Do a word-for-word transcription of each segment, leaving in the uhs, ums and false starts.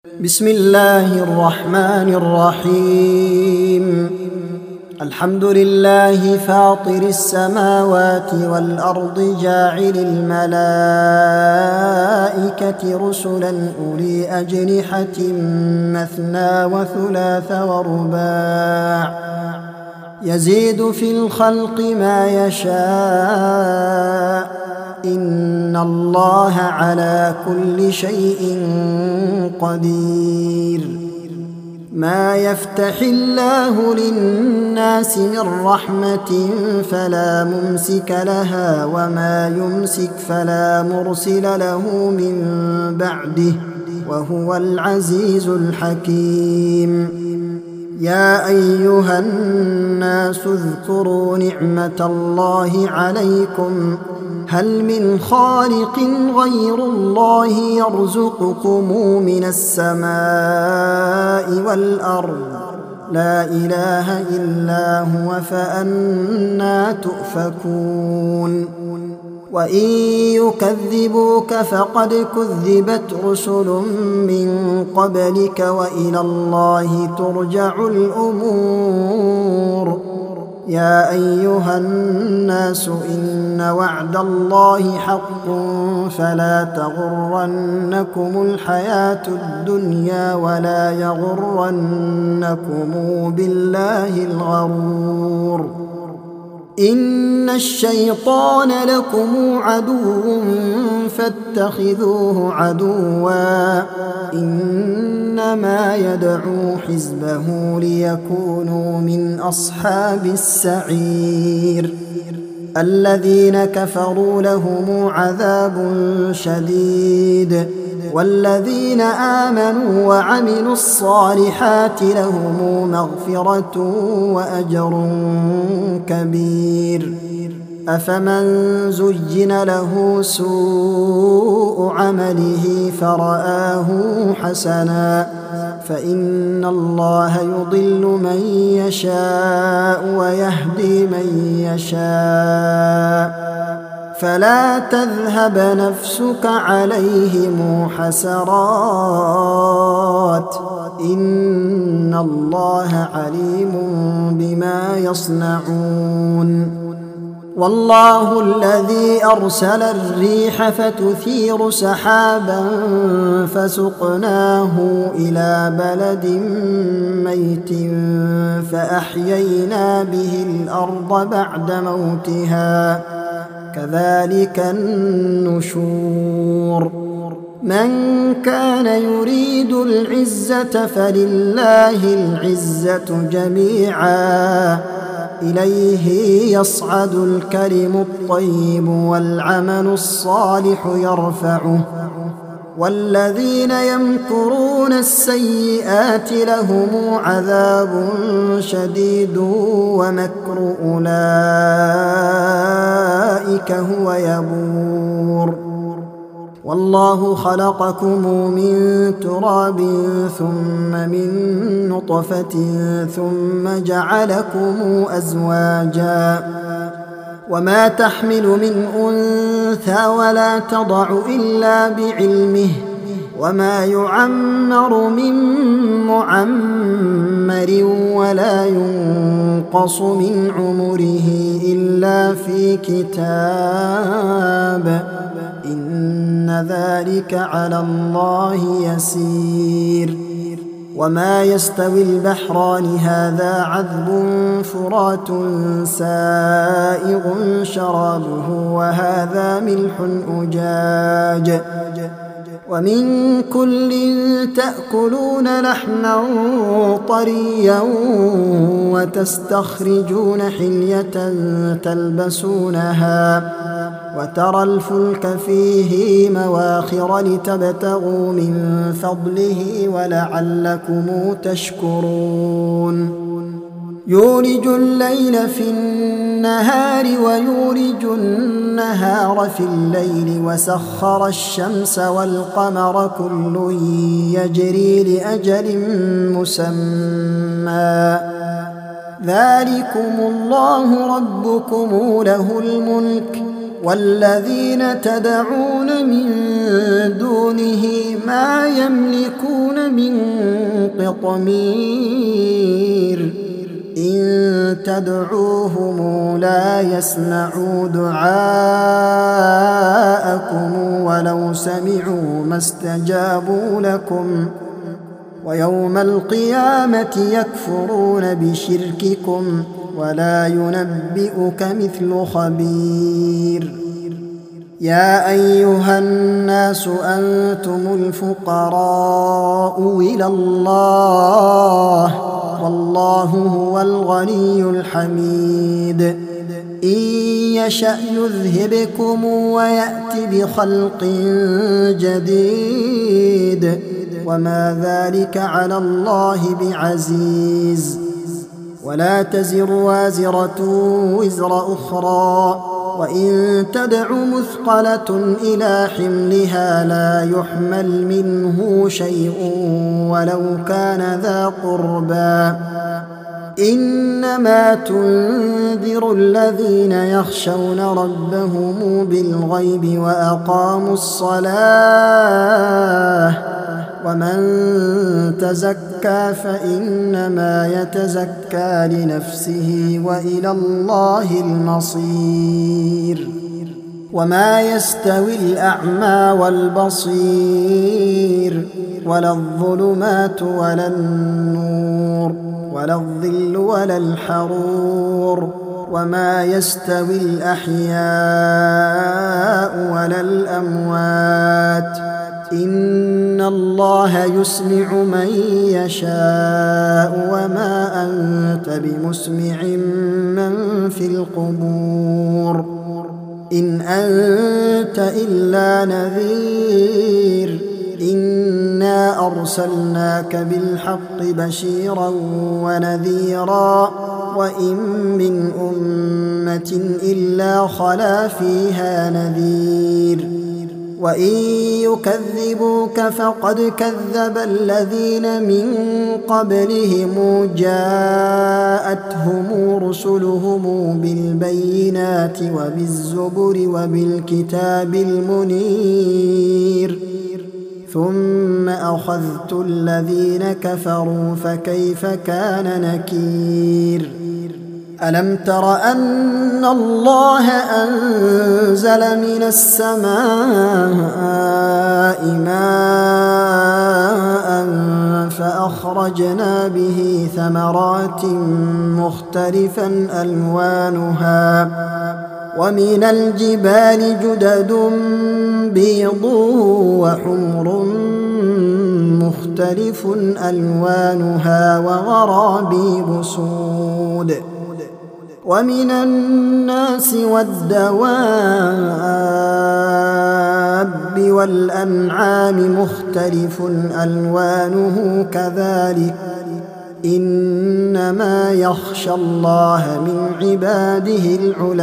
بسم الله الرحمن الرحيم. الحمد لله فاطر السماوات والأرض جاعل الملائكة رسلا أولي أجنحة مثنى وثلاث ورباع يزيد في الخلق ما يشاء إن الله على كل شيء قدير. ما يفتح الله للناس من رحمة فلا ممسك لها وما يمسك فلا مرسل له من بعده وهو العزيز الحكيم. يا أيها الناس اذكروا نعمة الله عليكم هل من خالق غير الله يرزقكم من السماء والأرض لا إله إلا هو فأنى تؤفكون. وإن يكذبوك فقد كذبت رسل من قبلك وإلى الله ترجع الأمور. يا أيها الناس إن وعد الله حق فلا تغرنكم الحياة الدنيا ولا يغرنكم بالله الغرور. إن الشيطان لكم عدو فاتخذوه عدوا إنما يدعو حزبه ليكونوا من أصحاب السعير. الذين كفروا لهم عذاب شديد والذين آمنوا وعملوا الصالحات لهم مغفرة وأجر كبير. أفمن زين له سوء عمله فرآه حسنا فإن الله يضل من يشاء ويهدي من يشاء فلا تذهب نفسك عليهم حسرات إن الله عليم بما يصنعون. والله الذي أرسل الريح فتثير سحابا فسقناه إلى بلد ميت فأحيينا به الأرض بعد موتها كذلك النشور. من كان يريد العزة فلله العزة جميعا إليه يصعد الكلم الطيب والعمل الصالح يرفعه والذين يمكرون السيئات لهم عذاب شديد ومكر أولئك هو يبور. والله خلقكم من تراب ثم من نطفة ثم جعلكم أزواجا وما تحمل من أنثى ولا تضع إلا بعلمه وما يعمر من معمر ولا ينقص من عمره إلا في كتاب إن ذلك على الله يسير. وما يستوي البحران هذا عذب فرات سائغ شرابه وهذا ملح أجاج ومن كل تأكلون لحما طريا وتستخرجون حلية تلبسونها وترى الفلك فيه مواخر لتبتغوا من فضله ولعلكم تشكرون. يولج الليل في النهار ويولج النهار في الليل وسخر الشمس والقمر كل يجري لأجل مسمى ذلكم الله ربكم له الملك والذين تدعون من دونه ما يملكون من قطمير إن تدعوهم لا يسمعوا دعاءكم ولو سمعوا ما استجابوا لكم ويوم القيامة يكفرون بشرككم ولا ينبئك مثل خبير يا أيها الناس أنتم الفقراء إلى الله والله هو الغني الحميد إن يشأ يذهبكم ويأت بخلق جديد وما ذلك على الله بعزيز ولا تزر وازرة وزر أخرى وإن تدع مثقلة إلى حملها لا يحمل منه شيء ولو كان ذا قربى إنما تنذر الذين يخشون ربهم بالغيب وأقاموا الصلاة ومن تزكى فإنما يتزكى لنفسه وإلى الله المصير وما يستوي الأعمى والبصير ولا الظلمات ولا النور ولا الظل ولا الحرور وما يستوي الأحياء ولا الأموات إن الله يسمع من يشاء وما أنت بمسمع من في القبور إن أنت إلا نذير إنا أرسلناك بالحق بشيرا ونذيرا وإن من أمة إلا خلا فيها نذير وإن يكذبوك فقد كذب الذين من قبلهم جاءتهم رسلهم بالبينات وبالزبر وبالكتاب المنير ثم أخذت الذين كفروا فكيف كان نكير ألم تر أن الله أنزل من السماء ماء فأخرجنا به ثمرات مختلفا ألوانها ومن الجبال جدد بيض وحمر مختلف ألوانها وغرابيب سود ومن الناس والدواب والأنعام مختلف ألوانه كذلك إنما يخشى الله من عباده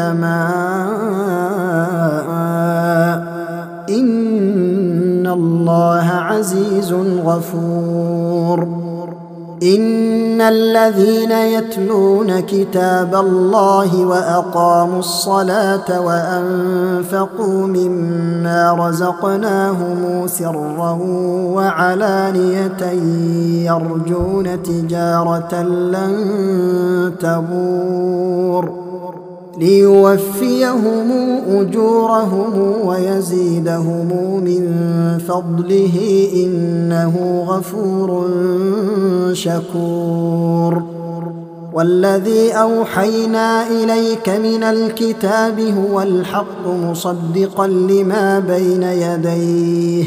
العلماء إن الله عزيز غفور إن الذين يتلون كتاب الله وأقاموا الصلاة وأنفقوا مما رزقناهم سرا وعلانية يرجون تجارة لن تبور ليوفيهم أجورهم ويزيدهم من فضله إنه غفور شكور والذي أوحينا إليك من الكتاب هو الحق مصدقا لما بين يديه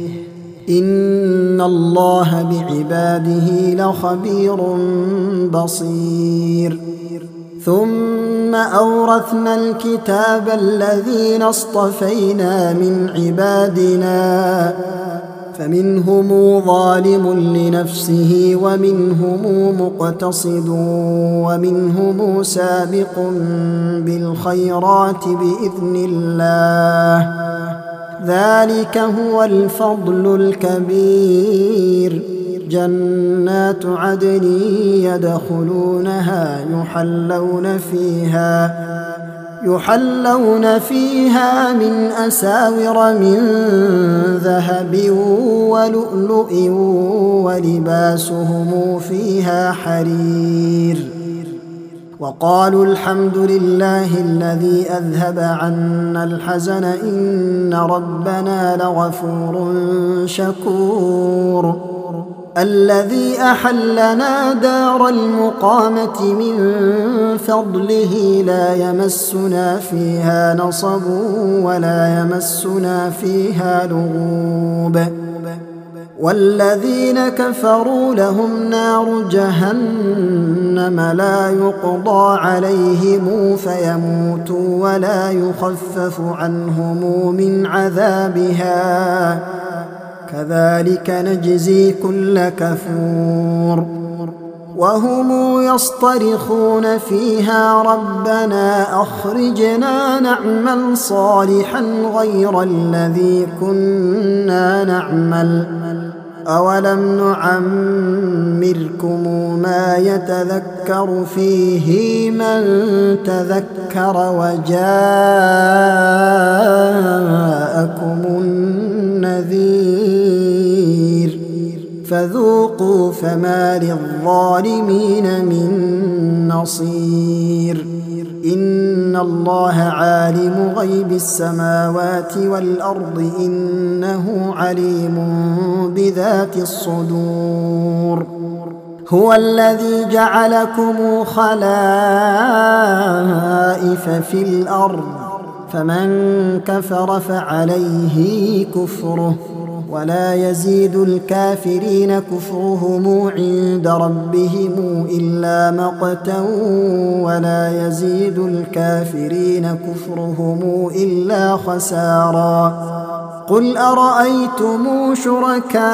إن الله بعباده لخبير بصير ثم أورثنا الكتاب الذين اصطفينا من عبادنا فمنهم ظالم لنفسه ومنهم مقتصد ومنهم سابق بالخيرات بإذن الله ذلك هو الفضل الكبير جنات عدن يدخلونها يحلون فيها يحلون فيها من أساور من ذهب ولؤلؤ ولباسهم فيها حرير وقالوا الحمد لله الذي أذهب عنا الحزن إن ربنا لغفور شكور الذي أحلنا دار المقامة من فضله لا يمسنا فيها نصب ولا يمسنا فيها لغوب والذين كفروا لهم نار جهنم لا يقضى عليهم فيموتوا ولا يخفف عنهم من عذابها كذلك نجزي كل كفور وهم يصطرخون فيها ربنا أخرجنا نعمل صالحا غير الذي كنا نعمل أولم نعمركم ما يتذكر فيه من تذكر وجاءكم النذير فذوقوا فما للظالمين من نصير إن الله عالم غيب السماوات والأرض إنه عليم بذات الصدور هو الذي جعلكم خلائف في الأرض فمن كفر فعليه كفره ولا يزيد الكافرين كفرهم عند ربهم إلا مقتا ولا يزيد الكافرين كفرهم إلا خسارا قل أرأيتم شركاءكم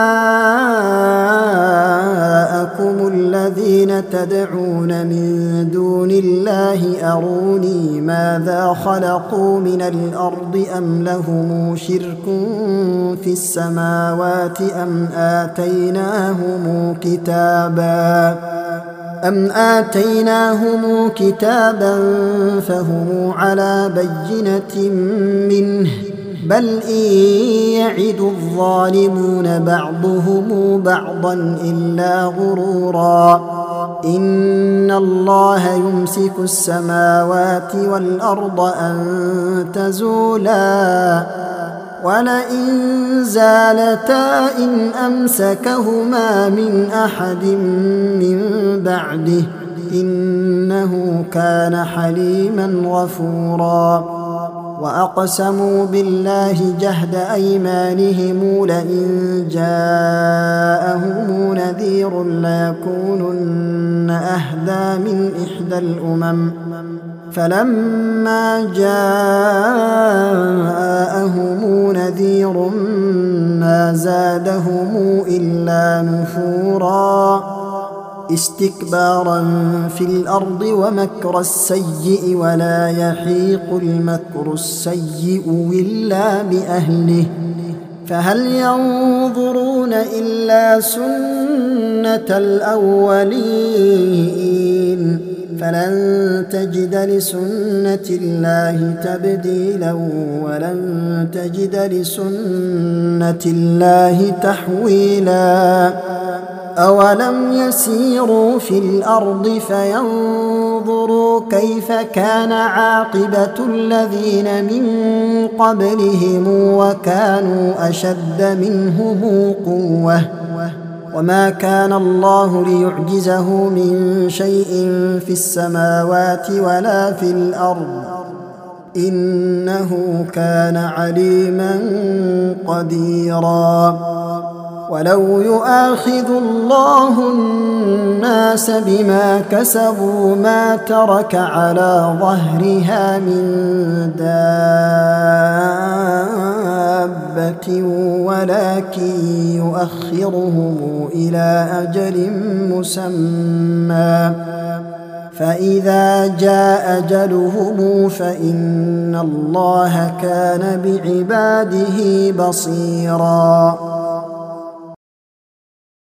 الذين تدعون من دون الله أروني ماذا خلقوا من الأرض أم لهم شرك في السماوات أم آتيناهم كتابا أم آتيناهم كتابا فهم على بينة منه بل إن يعد الظالمون بعضهم بعضا إلا غرورا إن الله يمسك السماوات والأرض أن تزولا ولئن زالتا إن أمسكهما من أحد من بعده إنه كان حليما غفورا وأقسموا بالله جهد أيمانهم لئن جاءهم نذير ليكونن أهدى من إحدى الأمم فلما جاءهم نذير ما زادهم إلا نفورا استكبارا في الأرض ومكر السيء ولا يحيق المكر السيء إلا بأهله فهل ينظرون إلا سنة الأولين فلن تجد لسنة الله تبديلا ولن تجد لسنة الله تحويلا أولم يسيروا في الأرض فينظروا كيف كان عاقبة الذين من قبلهم وكانوا أشد منهم قوة وما كان الله ليعجزه من شيء في السماوات ولا في الأرض إنه كان عليما قديرا ولو يؤاخذ الله الناس بما كسبوا ما ترك على ظهرها من دابة ولكن يؤخرهم إلى أجل مسمى فإذا جاء أجلهم فإن الله كان بعباده بصيرا